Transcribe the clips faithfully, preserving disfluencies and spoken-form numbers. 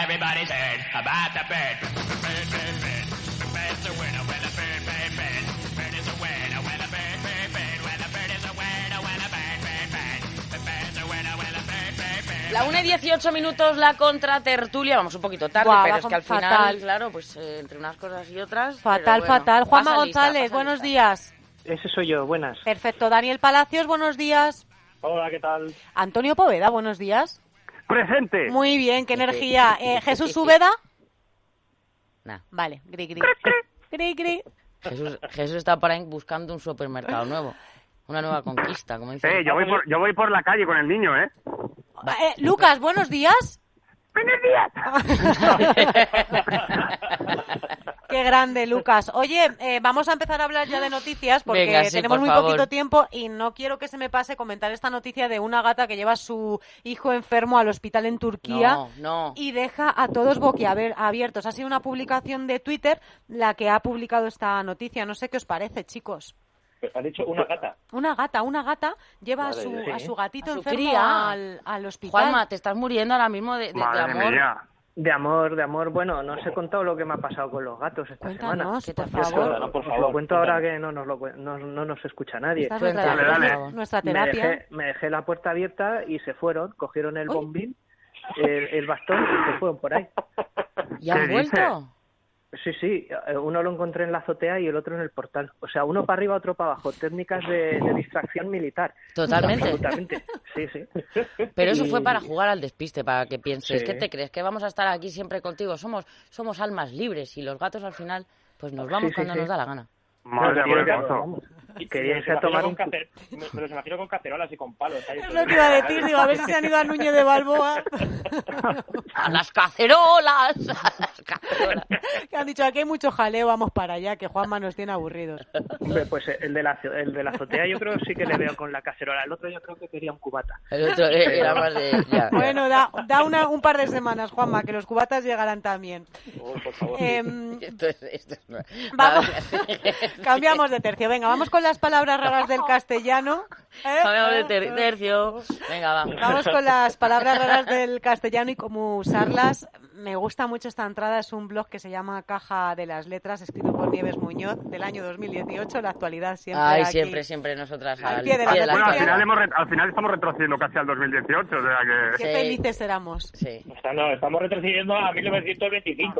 everybody's heard about the bird. Bird, bird, bird. The bird's a winner when a bird, bird, bird. Bird is a winner when a bird, bird, bird. When a bird is a winner when a bird, bird, bird. The bird's a winner when a bird, bird, bird. La una y dieciocho minutos, la contratertulia. Vamos un poquito tarde, Buah, pero es que al final, fatal. claro, pues eh, entre unas cosas y otras... Fatal, pero bueno, fatal. Juanma pasa lista, González, pasa buenos lista. días. Ese soy yo, buenas. Perfecto. Daniel Palacios, buenos días. Hola, ¿qué tal? Antonio Poveda, buenos días. ¡Presente! Muy bien, qué energía. Eh, Jesús Úbeda. Nah. Vale, gri, gri. Gri, gri. Jesús, Jesús está por ahí buscando un supermercado nuevo. Una nueva conquista, como dice. Eh, yo voy, por, yo voy por la calle con el niño, ¿eh? Eh, Lucas, buenos días. ¡Buenos días! Qué grande, Lucas. Oye, eh, vamos a empezar a hablar ya de noticias porque Venga, sí, tenemos por muy favor. poquito tiempo y no quiero que se me pase comentar esta noticia de una gata que lleva a su hijo enfermo al hospital en Turquía No, no. y deja a todos boquiabiertos. Ha sido una publicación de Twitter la que ha publicado esta noticia. No sé qué os parece, chicos. Ha dicho una gata. Una gata, una gata lleva a Madre su, de Dios. a su gatito A su enfermo cría. al, al hospital. Juanma, te estás muriendo ahora mismo de, de- de Madre amor. mía. De amor, de amor, bueno, no os he contado lo que me ha pasado con los gatos esta semana. Cuéntanos, ¿Qué te por pasa? favor. Cuéntanos, por Os favor, lo cuento ahora cuéntanos. que no nos, lo, cue- no, no nos escucha nadie. Esta es nuestra, Cuéntale, nuestra- dale. nuestra Me terapia. dejé, me dejé la puerta abierta y se fueron, cogieron el bombín, el, el bastón y se fueron por ahí. ¿Y han ¿Qué vuelto? Sí, sí, eh, uno lo encontré en la azotea y el otro en el portal. O sea, uno para arriba, otro para abajo. Técnicas de, de distracción militar. Totalmente. Absolutamente, sí, sí. Pero eso Y- fue para jugar al despiste, para que pienses. Sí. ¿Qué te crees? ¿Que vamos a estar aquí siempre contigo? Somos somos almas libres y los gatos al final pues nos vamos Sí, sí, cuando sí. nos da la gana. Madre Tío, amor ya, hermoso. vamos. Y Quería me irse a los tomar imagino un... con cacer- me, me los imagino con cacerolas y con palos. ¿sabes? Es lo que iba a decir, digo, a ver si se han ido a Núñez de Balboa. ¡A las cacerolas! ¡A las cacerolas! Que han dicho, aquí hay mucho jaleo, vamos para allá, que Juanma nos tiene aburridos. Hombre, pues el de, la, el de la azotea yo creo sí que le veo con la cacerola. El otro yo creo que quería un cubata. El otro eh, era más de... ya, ya. Bueno, da, da una, un par de semanas, Juanma, que los cubatas llegarán también. Oh, por favor. Em, Esto es... Esto es... vamos, cambiamos de tercio. Venga, vamos con las palabras raras del castellano. ¿Eh? Cambiamos de ter- tercio. Venga, va. Vamos con las palabras raras del castellano y cómo usarlas. Me gusta mucho esta entrada, es un blog que se llama Caja de las Letras, escrito por Nieves Muñoz, del año dos mil dieciocho, la actualidad siempre Ay, aquí. siempre, siempre nosotras Al al pie de la pie de la Bueno, al noticia. final, hemos re- al final estamos retrocediendo casi al dos mil dieciocho, o sea que... Qué Sí. felices éramos. Sí. O sea, no, estamos retrocediendo a mil novecientos veinticinco.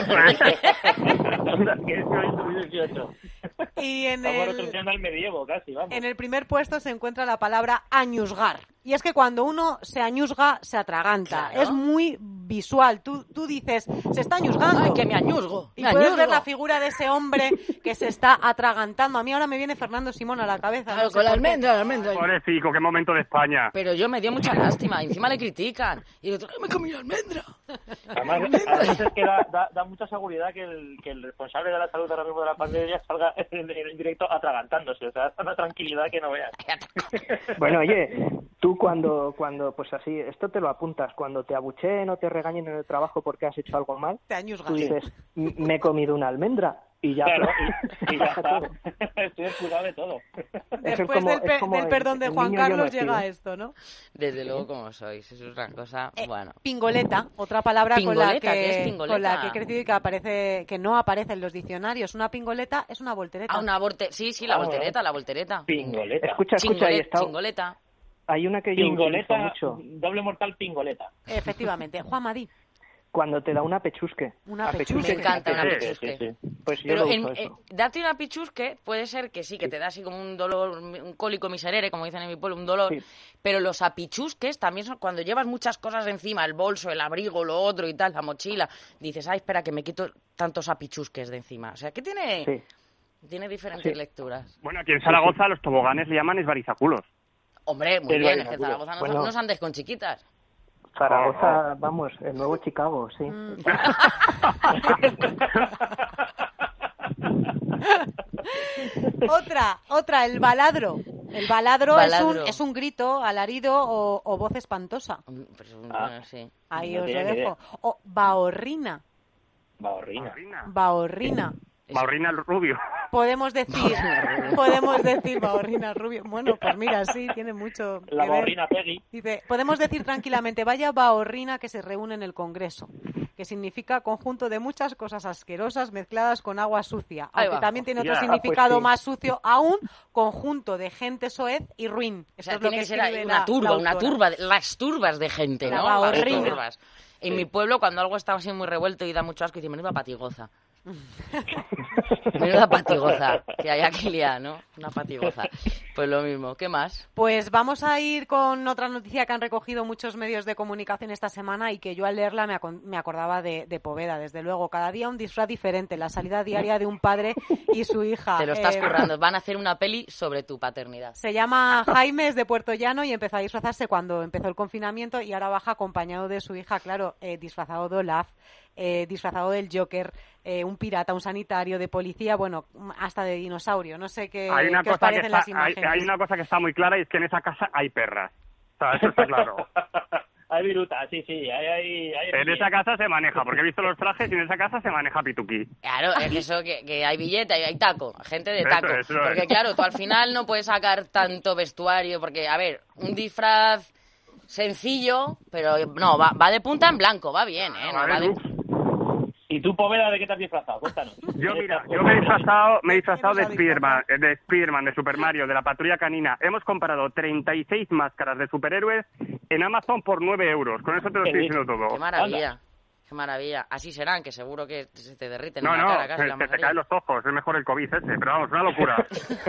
¿Qué es dos mil dieciocho? Y en Estamos el, retrocediendo al medievo casi, vamos. en el primer puesto se encuentra la palabra añusgar. Y es que cuando uno se añusga, se atraganta. Claro. Es muy visual. Tú, tú dices, se está añusgando. Ay, que me añusgo. Y me puedes añusgo. ver la figura de ese hombre que se está atragantando. A mí ahora me viene Fernando Simón a la cabeza. Claro, no sé con la por qué. almendra, la almendra. Pobrecito, qué momento de España. Pero yo me dio mucha lástima. Encima le critican. Y el otro, "Ay, me comí la almendra". Además, a veces es que da, da, da mucha seguridad que el, que el responsable de la salud ahora mismo de la pandemia salga en, en directo atragantándose. O sea, da una tranquilidad que no veas. Bueno, oye, tú cuando, cuando, pues así, esto te lo apuntas, cuando te abucheen o te regañen en el trabajo porque has hecho algo mal, Te añusgas. tú dices, "M- me he comido una almendra y ya. Claro, y, y ya está. Estoy descuidado de todo. Es Después como- del, pe- es como del el- perdón de el Juan niño yo no Carlos he llega sido. esto, ¿no? Desde luego, como sois. Eso es una cosa... Eh, bueno. Pingoleta, otra palabra con la, Pingoleta, ¿qué es que, pingoleta? con la que he crecido y que, aparece, que no aparece en los diccionarios. Una pingoleta es una voltereta. Ah, una volte... Sí, sí, la Ah, voltereta, la voltereta. Pingoleta. Escucha, escucha, ahí Chingolet- está. Chingoleta. Hay una que yo utilizo Pingoleta, mucho, doble mortal pingoleta. Efectivamente. Juan Madí, cuando te da una pechusque. una A Me pechusque. encanta una Sí, pichusque. sí, sí. Pues yo Pero lo en, uso eh, eso. darte una pichusque puede ser que sí, que te da así como un dolor, un cólico miserere, como dicen en mi pueblo, un dolor. Sí. Pero los apichusques también son cuando llevas muchas cosas encima, el bolso, el abrigo, lo otro y tal, la mochila. Dices, ay, espera, que me quito tantos apichusques de encima. O sea, que tiene, Sí. tiene diferentes Sí. lecturas. Bueno, aquí en Zaragoza los toboganes le llaman esbarizaculos. Hombre, muy El bien, es que bailaculo. Zaragoza no, Bueno. no se andes con chiquitas. Zaragoza, vamos, el nuevo Chicago, sí. Mm. Otra, otra, el baladro. El baladro, Baladro. Es, un, es un grito, alarido o, o voz espantosa. Mm, pero es un- Ah. bueno, sí. Ahí No os lo tenía ni dejo. O bahorrina. Bahorrina. Bahorrina. Maurina Rubio. Podemos decir, podemos decir Maurina Rubio. Bueno, pues mira, sí, tiene mucho La que ver. Maurina Peggy. Dice, podemos decir tranquilamente, vaya baorrina que se reúne en el Congreso, que significa conjunto de muchas cosas asquerosas mezcladas con agua sucia, Ahí aunque va. también tiene otro Ya, significado pues sí. más sucio aún, conjunto de gente soez y ruin. O Esto sea, es lo tiene que ser escribe una la- turba, la una autora. turba, de- las turbas de gente, La ¿no? Las baorrina. turbas. En mi pueblo, cuando algo estaba así muy revuelto y da mucho asco, dice, menuda patigoza. Menuda patigoza que hay aquí liada, ¿no? Una patigoza. Pues lo mismo. ¿Qué más? Pues vamos a ir con otra noticia que han recogido muchos medios de comunicación esta semana y que yo al leerla me, acon- me acordaba de, de Poveda, desde luego. Cada día un disfraz diferente, la salida diaria de un padre y su hija. Te lo estás Eh, currando. Van a hacer una peli sobre tu paternidad. Se llama Jaime, es de Puerto Llano y empezó a disfrazarse cuando empezó el confinamiento y ahora baja acompañado de su hija, claro, eh, disfrazado de Olaf, eh, disfrazado del Joker, eh, un pirata, un sanitario, de policía, bueno, hasta de dinosaurio. No sé qué, Hay una qué os cosa que parecen está, las hay, imágenes. hay una cosa que está muy clara y es que en esa casa hay perras. O sea, eso está claro. Hay viruta, sí, sí, hay... hay, hay En esa casa se maneja, porque he visto los trajes y en esa casa se maneja pituquí. Claro, es que eso, que, que hay billete, hay, hay taco, gente de Eso taco. es, eso Porque es. claro, tú al final no puedes sacar tanto vestuario, porque, a ver, un disfraz sencillo, pero no, va, va de punta en blanco, va bien, ¿eh? No, Vale, va de... Lux. ¿Y tú, Poveda, de qué te has disfrazado? Cuéntanos. Yo, mira, yo me he disfrazado, me he disfrazado de ¿Quién nos ha Spiderman, eh, de Spiderman, de Super Mario, de la Patrulla Canina. Hemos comprado treinta y seis máscaras de superhéroes en Amazon por nueve euros. Con eso te lo estoy diciendo Qué todo. maravilla, qué maravilla. Así serán, que seguro que se te derriten No, en la no, cara casi se, la se te mascarilla. caen los ojos. Es mejor el COVID ese, pero vamos, una locura.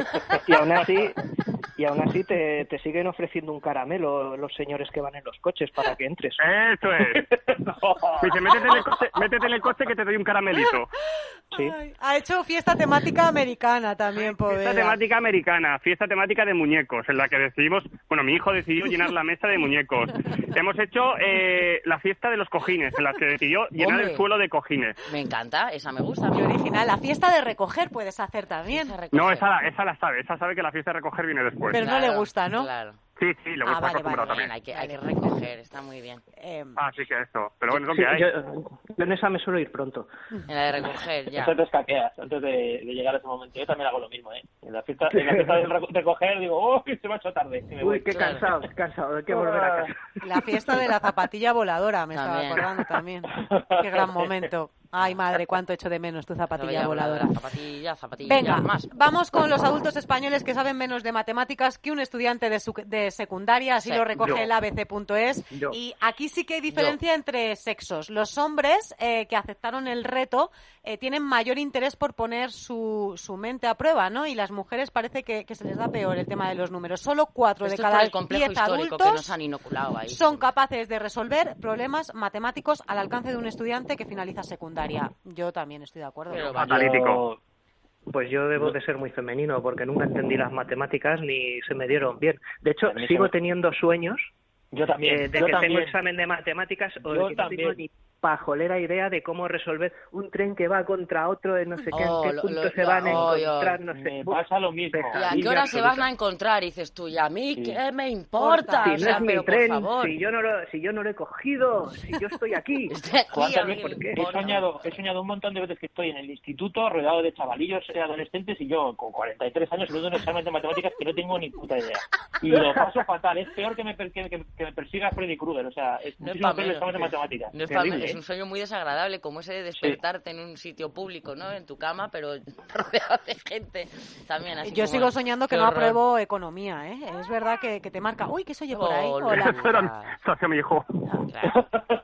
Y aún así, y aún así te, te siguen ofreciendo un caramelo los señores que van en los coches para que entres. Eso es. Dice, métete en el coche, métete en el coche que te doy un caramelito. Sí. Ay, ha hecho fiesta temática americana también, Fiesta Poveda. temática americana, fiesta temática de muñecos, en la que decidimos, bueno, mi hijo decidió llenar la mesa de muñecos. Hemos hecho eh, la fiesta de los cojines, en la que decidió llenar Hombre. el suelo de cojines. Me encanta, esa me gusta. a mí. Qué original. La fiesta de recoger puedes hacer también. Esa recoger. No, esa, la- esa la sabe, esa sabe que la fiesta de recoger viene después. Pero no le gusta, ¿no? Claro. Sí, sí, lo Ah, está vale, acostumbrado vale, Bien, también. hay que, hay que recoger, está muy bien. Eh, Ah, sí que eso. Pero bueno, es lo Sí, que hay. yo, yo en esa me suelo ir pronto. En la de recoger, ya. Eso te escaqueas antes de, de llegar a ese momento. Yo también hago lo mismo, ¿eh? En la fiesta, en la fiesta de reco- recoger digo, ¡oh, se me ha hecho tarde! Y me voy. Uy, qué Claro. cansado, qué cansado, hay que volver a casa. la fiesta de la zapatilla voladora, me estaba También. acordando también. Qué gran momento. Ay, madre, cuánto echo de menos tu zapatilla voladora. Zapatilla, zapatilla, Venga, más. vamos con los adultos españoles que saben menos de matemáticas que un estudiante de, su- de secundaria, así Sí, lo recoge yo. el A B C punto es. Yo. Y aquí sí que hay diferencia entre sexos. Los hombres eh, que aceptaron el reto eh, tienen mayor interés por poner su, su mente a prueba, ¿no? Y las mujeres parece que, que se les da peor el tema de los números. Solo cuatro Esto de es por cada el complejo diez histórico que adultos nos han inoculado ahí. son capaces de resolver problemas matemáticos al alcance de un estudiante que finaliza secundaria. Yo también estoy de acuerdo. Pero ¿no? vaya. Analítico. Pues yo debo de ser muy femenino porque nunca entendí las matemáticas ni se me dieron bien. De hecho, A mí se sigo me- teniendo sueños Yo también. eh, de yo que también. tengo examen de matemáticas o Yo de que no también. tengo ni pajolera idea de cómo resolver un tren que va contra otro de no sé qué, Oh, en qué lo- punto lo- se van a oh, yo- encontrar, no sé. Me Buf, pasa lo mismo. ¿Y a pesadilla qué hora se absoluta. van a encontrar? Y dices tú, ¿y a mí Sí. qué me importa? Si O no sea, es mi pero por tren, favor. si yo no lo, si yo no lo he cogido, si yo estoy aquí. Estoy aquí, Juan, a también, mí porque me he importa. soñado, he soñado un montón de veces que estoy en el instituto rodeado de chavalillos eh, adolescentes y yo con cuarenta y tres años haciendo un examen de matemáticas que no tengo ni puta idea. Y lo paso fatal, es peor que me, per- que, que- que me persiga Freddy Krueger, o sea, es No es muchísimo pa' peor el menos. examen de matemáticas. No es, pa- Terrible, es ¿eh? un sueño muy desagradable, como ese de despertarte en un sitio público, ¿no? En tu cama, pero rodeado de gente. También así Yo como, sigo soñando que qué no horror. apruebo economía, ¿eh? Es verdad que, que te marca, uy, ¿qué se oye por ahí? Oh, Hola. Eso era- eso hacía mi hijo. Claro.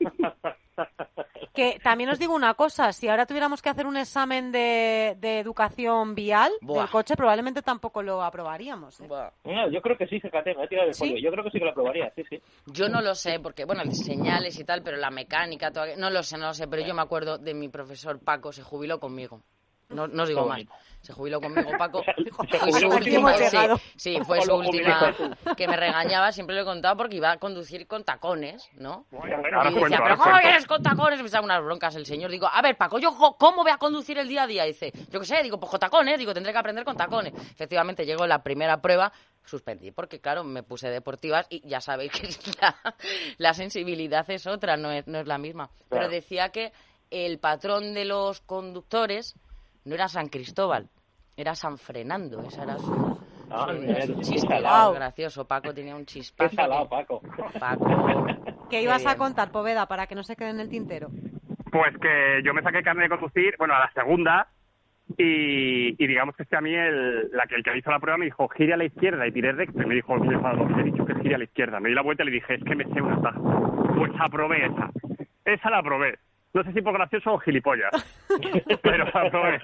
Que también os digo una cosa, si ahora tuviéramos que hacer un examen de, de educación vial Buah. del coche, probablemente tampoco lo aprobaríamos. ¿eh? Buah. No, yo creo que sí, fíjate, me he tirado de ¿Sí? folio. Yo creo que sí que lo aprobaría, sí, sí. Yo no lo sé, porque, bueno, de señales y tal, pero la mecánica, todo aquello- no lo sé, no lo sé, pero yo me acuerdo de mi profesor Paco, se jubiló conmigo. No, no os digo Qué más. bonito. Se jubiló conmigo Paco. Se Fue jubiló su contigo. Aquí hemos última, sí, llegado. sí, fue su Lo última jubiló. que me regañaba, siempre lo he contado porque iba a conducir con tacones, ¿no? Ahora Y os decía, cuento, pero ahora os ¿cómo cuento. vienes con tacones? Me echaba unas broncas el señor. Digo, a ver, Paco, ¿yo co- cómo voy a conducir el día a día? Dice, yo qué sé, digo, pues con tacones, digo, tendré que aprender con tacones. Efectivamente, llegó la primera prueba, suspendí, porque claro, me puse deportivas y ya sabéis que la, la sensibilidad es otra, no es, no es la misma. Pero Claro. decía que el patrón de los conductores no era San Cristóbal, era San Fernando, esa era su, Ah, su, mira, su qué chiste, salado. era gracioso. Paco tenía un Qué chispazo. salado, Paco. Paco. ¿Qué ibas a contar, Poveda, para que no se quede en el tintero? Pues que yo me saqué carne de conducir, bueno, a la segunda, y, y digamos que este a mí, el, la que, el que hizo la prueba me dijo, gire a la izquierda, y tiré recto, y me dijo, me dijo, he dicho que gire a la izquierda. Me di la vuelta y le dije, es que me sé una taja. Pues aprobé esa. Esa la aprobé. No sé si por gracioso o gilipollas, pero la aprobé.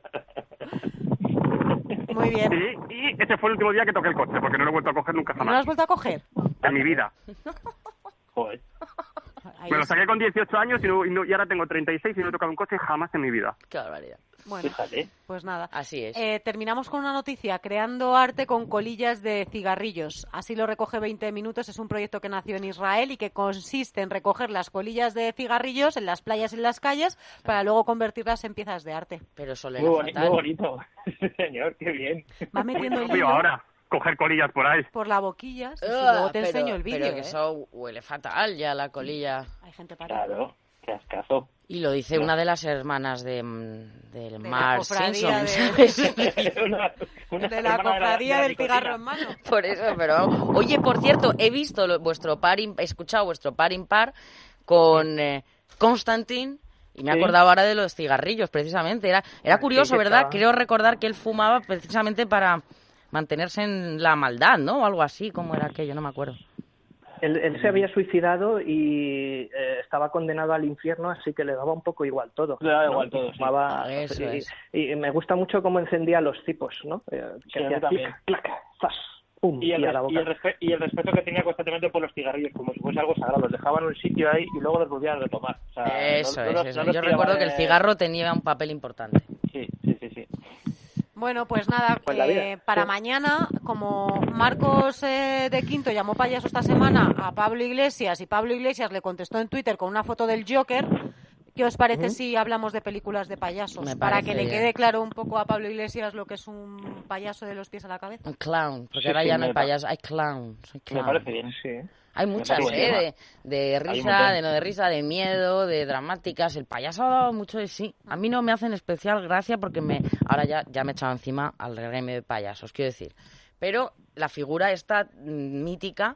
Muy bien. Y, y ese fue el último día que toqué el coche, porque no lo he vuelto a coger nunca ¿No lo has jamás. vuelto a coger? En mi vida. Joder. Ahí Me lo es- saqué con dieciocho años y, no, y, no- y ahora tengo treinta y seis y no he tocado un coche jamás en mi vida. Qué barbaridad. Bueno, Fíjate. pues nada. Así es. Eh, terminamos con una noticia, creando arte con colillas de cigarrillos. Así lo recoge veinte minutos, es un proyecto que nació en Israel y que consiste en recoger las colillas de cigarrillos en las playas y en las calles para luego convertirlas en piezas de arte. Pero eso le Muy, era boni- muy fatal. bonito. Señor, qué bien. Va metiendo el Obvio, hilo ahora, coger colillas por ahí. por la boquilla, sí, sí, Ah, luego te pero- enseño el vídeo. Pero que ¿eh? eso huele fatal ya la colilla. Hay gente para Claro, qué ascazo. Y lo dice una de las hermanas de, mm, del la Mar cofradía Simpson, de- ¿sabes? Una- una de la hermana cofradía de la del cigarro nicotina. en mano. Por eso, pero... Oye, por cierto, he visto lo- vuestro par, im- he escuchado vuestro par impar con eh, Constantin y me he Sí. acordado ahora de los cigarrillos, precisamente. Era, era Ah, sí, curioso, que ¿verdad? estaba- Creo recordar que él fumaba precisamente para mantenerse en la maldad, ¿no? O algo así, como era aquello, no me acuerdo. Él, él se había suicidado y eh, estaba condenado al infierno, así que le daba un poco igual todo. Le daba ¿no? igual todo, sí. Fumaba- Eso y, es. y me gusta mucho cómo encendía los tipos, ¿no? Eh, Sí, que a mí hacía también. clic, clac, zas, pum, Y el, y a la res- y, boca. el respe- y el respeto que tenía constantemente por los cigarrillos, como si fuese algo sagrado. Los dejaban en un sitio ahí y luego los volvían a retomar. O sea, Eso no- no es, los- eso. no los Yo tiraban recuerdo que el de- cigarro tenía un papel importante. Sí, sí, sí, sí. Bueno, pues nada, Pues la eh, vida. para Sí. mañana, como Marcos eh, de Quinto llamó payaso esta semana a Pablo Iglesias y Pablo Iglesias le contestó en Twitter con una foto del Joker, ¿qué os parece si hablamos de películas de payasos? Me Para parece que le bien. quede claro un poco a Pablo Iglesias lo que es un payaso de los pies a la cabeza. Un clown, porque Sí, ahora sí, ya no hay me pa- payaso, hay clown. Soy Me clown. parece bien. Sí. Hay muchas, parece ¿eh? bien. De, de Hay un risa, montón. de no de risa, de miedo, de dramáticas. El payaso ha dado mucho de sí. A mí no me hacen especial gracia porque me ahora ya, ya me he echado encima al gremio de payasos, quiero decir. Pero la figura esta mm, mítica,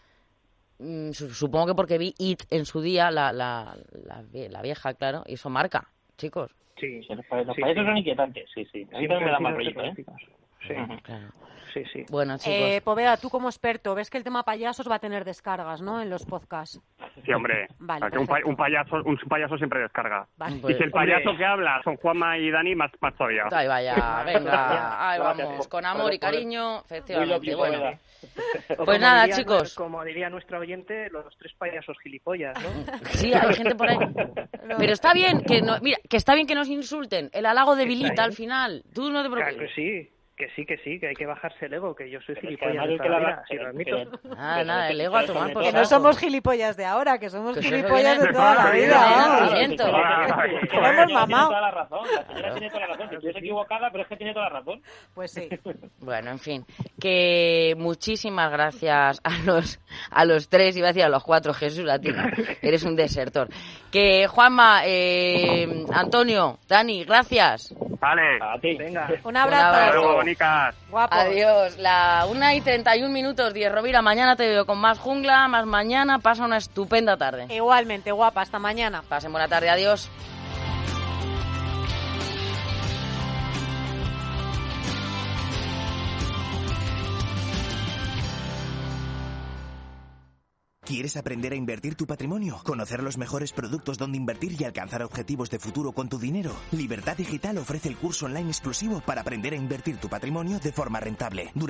mm, su- supongo que porque vi It en su día, la, la, la, vie- la vieja, claro, y eso marca, chicos. Sí, Sí, los pa- los Sí, payasos sí. son inquietantes, sí, sí. A mí Siempre también me da han más sido rollito, ¿eh? terroríficos. Sí, Ujú. Claro. sí, sí. Bueno, chicos. Eh, Poveda, tú como experto, ves que el tema payasos va a tener descargas, ¿no? En los podcasts. Sí, hombre. Vale, O sea, que un, pa- perfecto. un payaso, un payaso siempre descarga. Vale. Pues- Y si el Hombre. payaso que habla son Juanma y Dani, más, más todavía. Ahí vaya, venga, ahí Gracias. vamos, con amor y cariño, efectivamente. Muy Bueno, Poveda. O Pues como nada, diría- chicos. Como diría nuestra oyente, los tres payasos gilipollas, ¿no? sí, hay gente por ahí. Pero está bien que no, mira, que está bien que nos insulten. El halago debilita al final. Tú no te Claro preocupes. que sí, que sí, que sí, que hay que bajarse el ego, que yo soy Pero es que gilipollas además de el que toda la- la vida, si lo admito. Ah, Pero nada, que- el ego a que tomar sobre por Que todo- no saco. somos gilipollas de ahora, que somos Que eso gilipollas viene- de toda la viene vida. de vamos. nacimiento. Que Ay, la que señora lo hemos tiene mamado. toda la razón, la señora tiene toda la razón. Que yo estoy equivocada, pero es que tiene toda la razón. Pues sí. Bueno, en fin, que muchísimas gracias a los a los tres, iba a decir a los cuatro, Jesús, a ti, no, eres un desertor. Que Juanma, eh, Antonio, Dani, gracias. Vale. A ti. Venga, Un abrazo. abrazo. Hasta luego, bonicas. Guapo. Adiós, la una y treinta y un minutos, diez Rovira, mañana te veo con más jungla, más mañana, pasa una estupenda tarde. Igualmente, guapa. Hasta mañana. Pasen buena tarde, adiós. ¿Quieres aprender a invertir tu patrimonio? ¿Conocer los mejores productos donde invertir y alcanzar objetivos de futuro con tu dinero? Libertad Digital ofrece el curso online exclusivo para aprender a invertir tu patrimonio de forma rentable. Durante